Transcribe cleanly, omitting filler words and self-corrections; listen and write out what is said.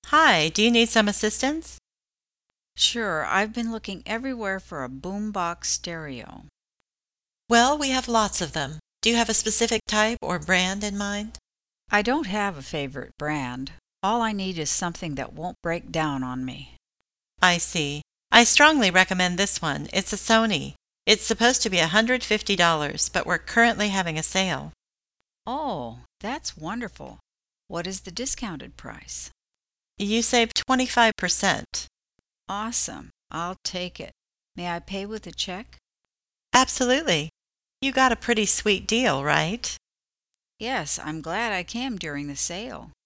Hi, do you need some assistance? Sure, I've been looking everywhere for a boombox stereo. Well, we have lots of them. Do you have a specific type or brand in mind? I don't have a favorite brand. All I need is something that won't break down on me. I see. I strongly recommend this one. It's a Sony. It's supposed to be $150, but we're currently having a sale. Oh, that's wonderful. What is the discounted price? You save 25%. Awesome. I'll take it. May I pay with a check? Absolutely. You got a pretty sweet deal, right? Yes, I'm glad I came during the sale.